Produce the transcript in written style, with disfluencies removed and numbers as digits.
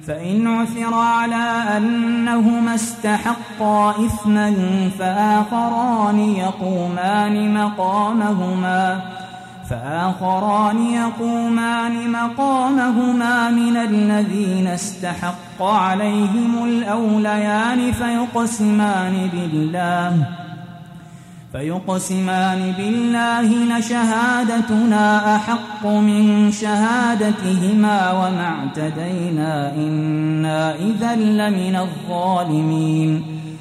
فإن عثر على أنهما استحقا إثما فآخران يقومان مقامهما من الذين استحق عليهم الأوليان فيقسمان بالله لشهادتنا أحق من شهادتهما وما اعتدينا إنا إذا لمن الظالمين